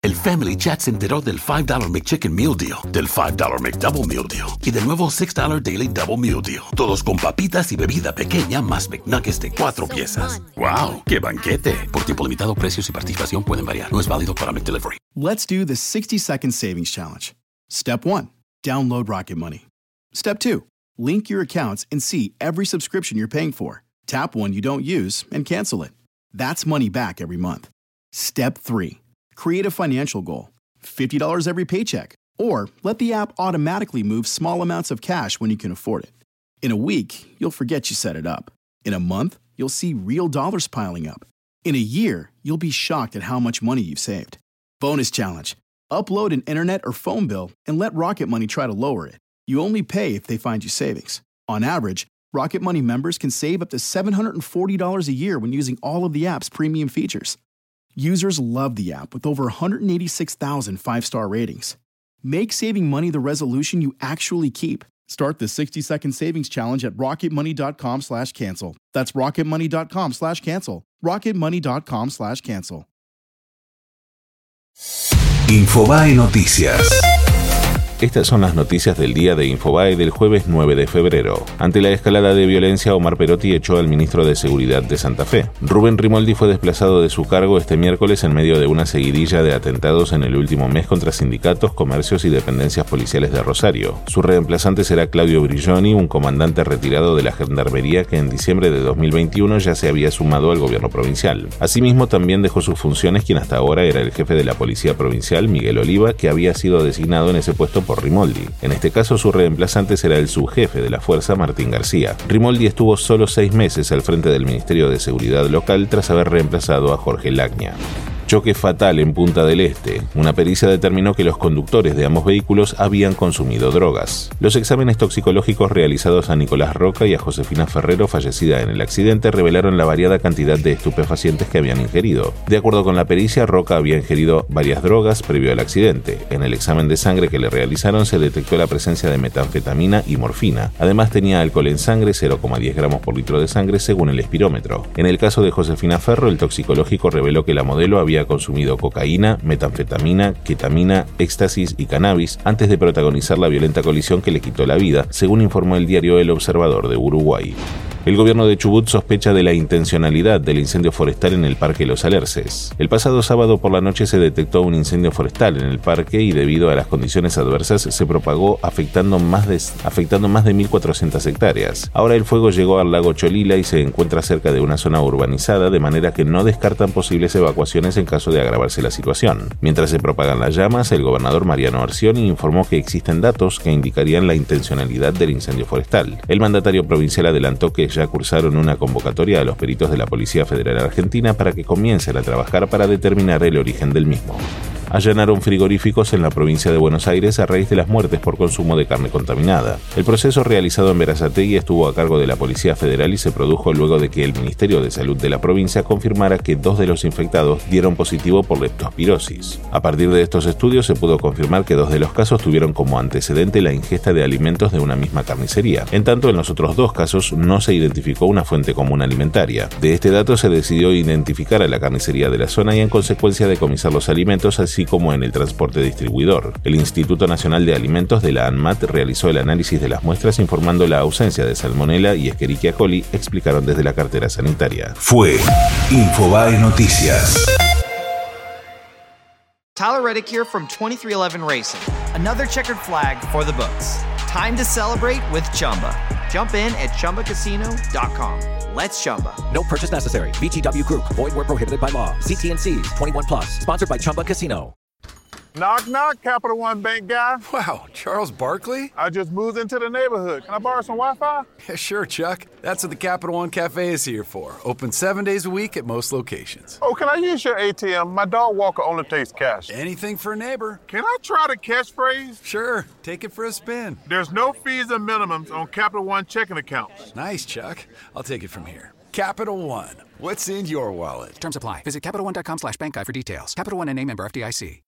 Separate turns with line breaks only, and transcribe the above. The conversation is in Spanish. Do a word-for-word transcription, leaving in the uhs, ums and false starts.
El Family Chat se enteró del five dollar McChicken Meal Deal, del five dollar McDouble Meal Deal y del nuevo six dollar Daily Double Meal Deal. Todos con papitas y bebida pequeña más McNuggets de cuatro piezas. ¡Wow! ¡Qué banquete! Por tiempo limitado, precios y participación pueden variar. No es válido para McDelivery.
Let's do the sixty second savings challenge. Step one. Download Rocket Money. Step two. Link your accounts and see every subscription you're paying for. Tap one you don't use and cancel it. That's money back every month. Step three. Create a financial goal. fifty dollars every paycheck. Or let the app automatically move small amounts of cash when you can afford it. In a week, you'll forget you set it up. In a month, you'll see real dollars piling up. In a year, you'll be shocked at how much money you've saved. Bonus challenge. Upload an internet or phone bill and let Rocket Money try to lower it. You only pay if they find you savings. On average, Rocket Money members can save up to seven hundred forty dollars a year when using all of the app's premium features. Users love the app with over one hundred eighty-six thousand five-star ratings. Make saving money the resolution you actually keep. Start the sixty second savings challenge at rocketmoney.com slash cancel. That's rocketmoney.com slash cancel. rocketmoney.com slash cancel.
Infobae Noticias.
Estas son las noticias del día de Infobae del jueves nueve de febrero. Ante la escalada de violencia, Omar Perotti echó al ministro de Seguridad de Santa Fe. Rubén Rimoldi fue desplazado de su cargo este miércoles en medio de una seguidilla de atentados en el último mes contra sindicatos, comercios y dependencias policiales de Rosario. Su reemplazante será Claudio Brilloni, un comandante retirado de la Gendarmería que en diciembre de dos mil veintiuno ya se había sumado al gobierno provincial. Asimismo, también dejó sus funciones quien hasta ahora era el jefe de la Policía Provincial, Miguel Oliva, que había sido designado en ese puesto por Rimoldi. En este caso, su reemplazante será el subjefe de la fuerza, Martín García. Rimoldi estuvo solo seis meses al frente del Ministerio de Seguridad Local tras haber reemplazado a Jorge Lagna. Choque fatal en Punta del Este. Una pericia determinó que los conductores de ambos vehículos habían consumido drogas. Los exámenes toxicológicos realizados a Nicolás Roca y a Josefina Ferrero, fallecida en el accidente, revelaron la variada cantidad de estupefacientes que habían ingerido. De acuerdo con la pericia, Roca había ingerido varias drogas previo al accidente. En el examen de sangre que le realizaron se detectó la presencia de metanfetamina y morfina. Además tenía alcohol en sangre, cero coma diez gramos por litro de sangre según el espirómetro. En el caso de Josefina Ferro, el toxicológico reveló que la modelo había consumido cocaína, metanfetamina, ketamina, éxtasis y cannabis antes de protagonizar la violenta colisión que le quitó la vida, según informó el diario El Observador de Uruguay. El gobierno de Chubut sospecha de la intencionalidad del incendio forestal en el Parque Los Alerces. El pasado sábado por la noche se detectó un incendio forestal en el parque y debido a las condiciones adversas se propagó afectando más de, afectando más de mil cuatrocientas hectáreas. Ahora el fuego llegó al lago Cholila y se encuentra cerca de una zona urbanizada, de manera que no descartan posibles evacuaciones en caso de agravarse la situación. Mientras se propagan las llamas, el gobernador Mariano Arcioni informó que existen datos que indicarían la intencionalidad del incendio forestal. El mandatario provincial adelantó que ya cursaron una convocatoria a los peritos de la Policía Federal Argentina para que comiencen a trabajar para determinar el origen del mismo. Allanaron frigoríficos en la provincia de Buenos Aires a raíz de las muertes por consumo de carne contaminada. El proceso realizado en Berazategui estuvo a cargo de la Policía Federal y se produjo luego de que el Ministerio de Salud de la provincia confirmara que dos de los infectados dieron positivo por leptospirosis. A partir de estos estudios se pudo confirmar que dos de los casos tuvieron como antecedente la ingesta de alimentos de una misma carnicería. En tanto, en los otros dos casos no se identificó una fuente común alimentaria. De este dato se decidió identificar a la carnicería de la zona y en consecuencia decomisar los alimentos, así como en el transporte distribuidor. El Instituto Nacional de Alimentos de la ANMAT realizó el análisis de las muestras informando la ausencia de salmonela y Escherichia coli, explicaron desde la cartera sanitaria.
Fue Infobae Noticias.
Tyler Reddick here from twenty-three eleven Racing. Another checkered flag for the books. Time to celebrate with Chumba. Jump in at chumba casino dot com. Let's Chumba.
No purchase necessary. V G W Group. Void where prohibited by law. C T and C's. twenty-one plus. Sponsored by Chumba Casino.
Knock, knock, Capital One Bank guy.
Wow, Charles Barkley?
I just moved into the neighborhood. Can I borrow some Wi-Fi?
Yeah, sure, Chuck. That's what the Capital One Cafe is here for. Open seven days a week at most locations.
Oh, can I use your A T M? My dog Walker only takes cash.
Anything for a neighbor.
Can I try the catchphrase?
Sure, take it for a spin.
There's no fees or minimums on Capital One checking accounts.
Nice, Chuck. I'll take it from here. Capital One. What's in your wallet?
Terms apply. Visit CapitalOne.com slash bank guide for details. Capital One N A member F D I C.